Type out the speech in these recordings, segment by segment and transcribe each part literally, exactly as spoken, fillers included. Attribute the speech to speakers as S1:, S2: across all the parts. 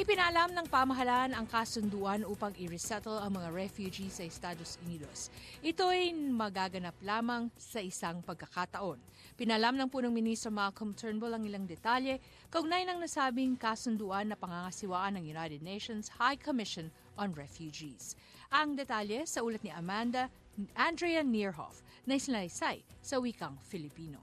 S1: Ipinalam ng pamahalaan ang kasunduan upang i-resettle ang mga refugees sa Estados Unidos. Ito ay magaganap lamang sa isang pagkakataon. Pinalam ng punong ministro Malcolm Turnbull ang ilang detalye kaugnay ng nasabing kasunduan na pangangasiwaan ng United Nations High Commission on Refugees. Ang detalye sa ulat ni Amanda Andrea Nierhoff na isinalaysay sa wikang Filipino.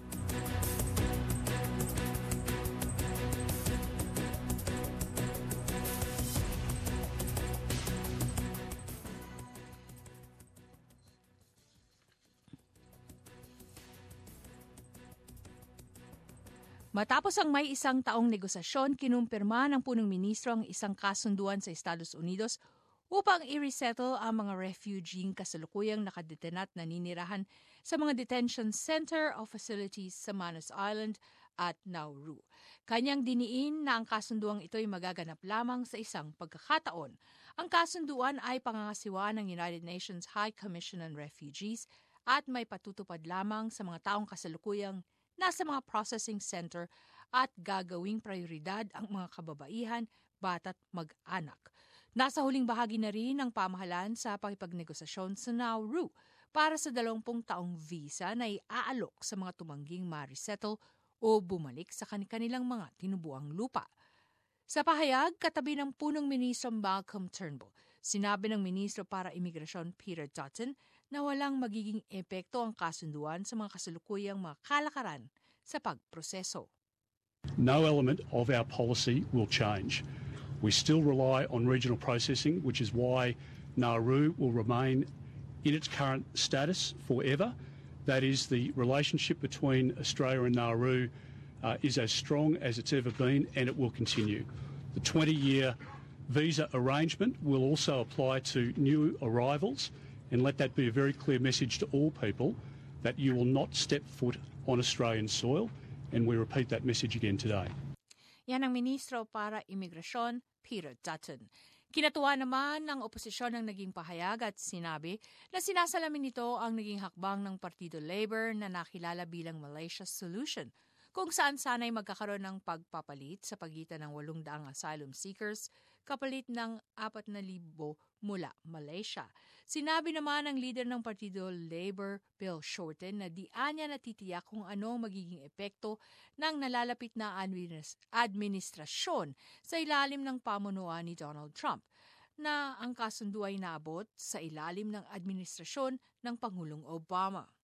S1: Matapos ang may isang taong negosasyon, kinumpirma ng punong ministro ang isang kasunduan sa Estados Unidos upang i-resettle ang mga refugee kasalukuyang nakadetain at naninirahan sa mga detention center o facilities sa Manus Island at Nauru. Kanyang diniin na ang kasunduang ito ay magaganap lamang sa isang pagkakataon. Ang kasunduan ay pangangasiwaan ng United Nations High Commission on Refugees at may patutupad lamang sa mga taong kasalukuyang nasa mga processing center at gagawing prioridad ang mga kababaihan, bata't mag-anak. Nasa huling bahagi na rin ng pamahalaan sa pakipagnegosasyon sa Nauru para sa dalawampung taong visa na iaalok sa mga tumangging ma-resettle o bumalik sa kanilang mga tinubuang lupa. Sa pahayag, katabi ng punong ministro Malcolm Turnbull, sinabi ng ministro para imigrasyon Peter Dutton na walang magiging epekto ang kasunduan sa mga kasalukuyang mga kalakaran sa pagproseso.
S2: No element of our policy will change. We still rely on regional processing, which is why Nauru will remain in its current status forever. That is, the relationship between Australia and Nauru uh, is as strong as it's ever been, and it will continue. The twenty-year visa arrangement will also apply to new arrivals, and let that be a very clear message to all people that you will not step foot on Australian soil, and we repeat that message again today.
S1: Yan ang ministro para imigrasyon, Peter Dutton. Kinatuwa naman ng oposisyon ang naging pahayag at sinabi na sinasalamin nito ang naging hakbang ng Partido Labor na nakilala bilang Malaysia Solution, kung saan sana'y magkakaroon ng pagpapalit sa pagitan ng walong daang asylum seekers kapalit ng apat na libo mula Malaysia. Sinabi naman ng leader ng Partido Labor, Bill Shorten, na di anya natitiyak kung ano magiging epekto ng nalalapit na administ- administrasyon sa ilalim ng pamunuan ni Donald Trump, na ang kasundo ay naabot sa ilalim ng administrasyon ng Pangulong Obama.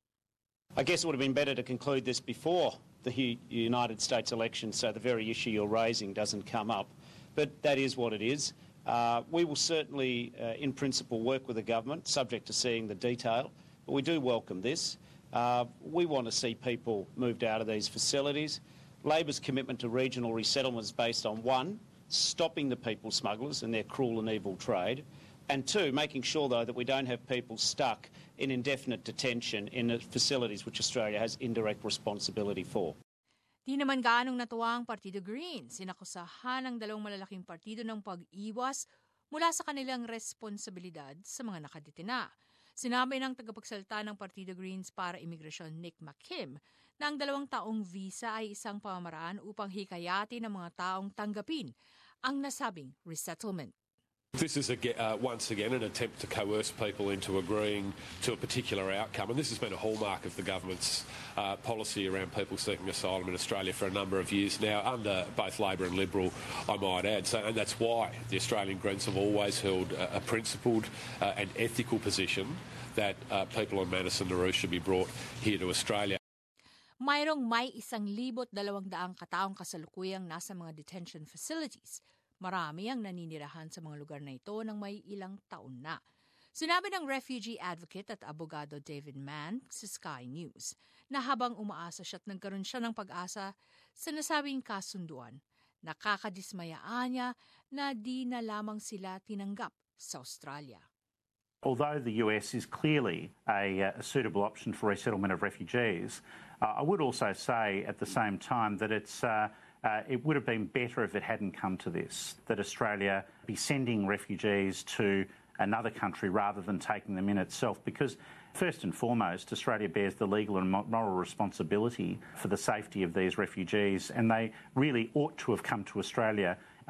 S3: I guess it would have been better to conclude this before the United States election so the very issue you're raising doesn't come up. But that is what it is. Uh, we will certainly, uh, in principle, work with the government, subject to seeing the detail. But we do welcome this. Uh, we want to see people moved out of these facilities. Labor's commitment to regional resettlement is based on, one, stopping the people smugglers and their cruel and evil trade, and two, making sure, though, that we don't have people stuck in indefinite detention in the facilities which Australia has indirect responsibility for.
S1: Di naman gaanong natuwa ang Partido Green. Sinakusahan ng dalawang malalaking partido ng pag-iwas mula sa kanilang responsibilidad sa mga nakadetina. Sinabi ng tagapagsalita ng Partido Greens para Imigrasyon Nick McKim na ang dalawang taong visa ay isang pamamaraan upang hikayatin ng mga taong tanggapin ang nasabing resettlement.
S4: This is, a, uh, once again, an attempt to coerce people into agreeing to a particular outcome. And this has been a hallmark of the government's uh, policy around people seeking asylum in Australia for a number of years now, under both Labor and Liberal, I might add. So, and that's why the Australian Greens have always held a, a principled uh, and ethical position that uh, people on Manus and Nauru should be brought here to Australia.
S1: Mayroong may isang libot dalawang daang kataong kasalukuyang nasa mga detention facilities. Marami ang naninirahan sa mga lugar na ito ng may ilang taon na. Sinabi ng refugee advocate at abogado David Mann sa Sky News na habang umaasa siya at nagkaroon siya ng pag-asa sa nasabing kasunduan, nakakadismayaan niya na di na lamang sila tinanggap sa Australia.
S5: Although the U S is clearly a, a suitable option for resettlement of refugees, uh, I would also say at the same time that it's uh, uh, it would have been better if it hadn't come to this, that Australia be sending refugees to another country rather than taking them in itself, because first and foremost, Australia bears the legal and moral responsibility for the safety of these refugees, and they really ought to have come to Australia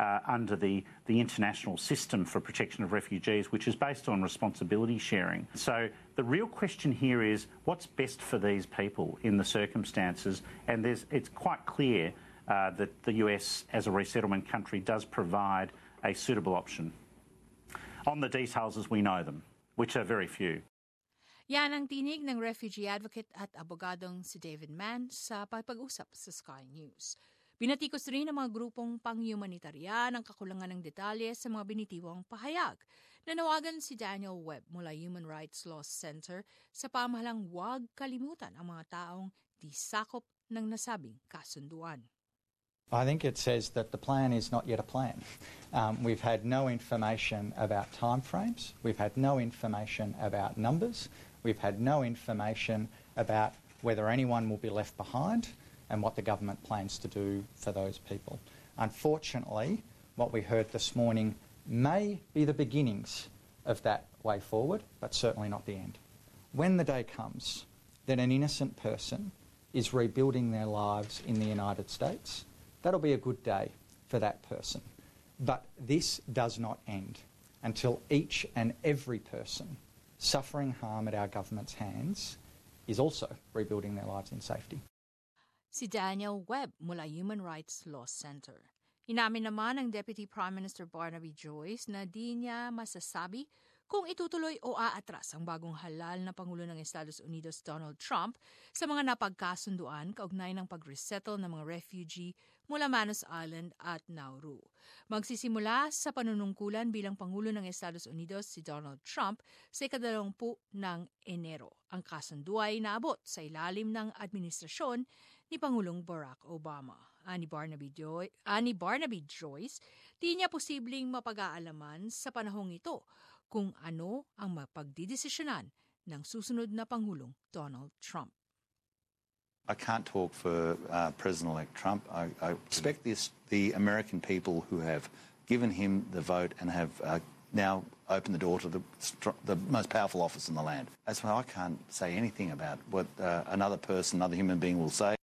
S5: uh, under the, the international system for protection of refugees, which is based on responsibility sharing. So the real question here is what's best for these people in the circumstances, and there's, it's quite clear uh, that the U S as a resettlement country does provide a suitable option. On the details as we know them, which are very few.
S1: Yan ang tinig ng refugee advocate at abogadong si David Mann sa pag-usap sa Sky News. Binatikos rin ng mga grupong pang-humanitarya ng kakulangan ng detalye sa mga binitiwang pahayag. Nanawagan si Daniel Webb mula Human Rights Law Center sa pamahalang huwag kalimutan ang mga taong di sakop ng nasabing kasunduan.
S6: I think it says that the plan is not yet a plan. Um, we've had no information about timeframes. We've had no information about numbers. We've had no information about whether anyone will be left behind and what the government plans to do for those people. Unfortunately, what we heard this morning may be the beginnings of that way forward, but certainly not the end. When the day comes that an innocent person is rebuilding their lives in the United States, that'll be a good day for that person. But this does not end until each and every person suffering harm at our government's hands is also rebuilding their lives in safety.
S1: Si Daniel Webb mula Human Rights Law Center. Inamin naman ng Deputy Prime Minister Barnaby Joyce na di niya masasabi kung itutuloy o aatras ang bagong halal na Pangulo ng Estados Unidos Donald Trump sa mga napagkasunduan kaugnay ng pag-resettle ng mga refugee mula Manus Island at Nauru. Magsisimula sa panunungkulan bilang Pangulo ng Estados Unidos si Donald Trump sa ikadalawampu ng Enero. Ang kasunduan ay naabot sa ilalim ng administrasyon ni Pangulong Barack Obama. Ani Barnaby, Joy, Ani Barnaby Joyce, di niya posibleng mapag-aalaman sa panahong ito kung ano ang mapagdidesisyonan ng susunod na Pangulong Donald Trump.
S7: I can't talk for uh, President-elect Trump. I, I expect this, the American people who have given him the vote and have uh, now opened the door to the, the most powerful office in the land. That's why I can't say anything about what uh, another person, another human being will say.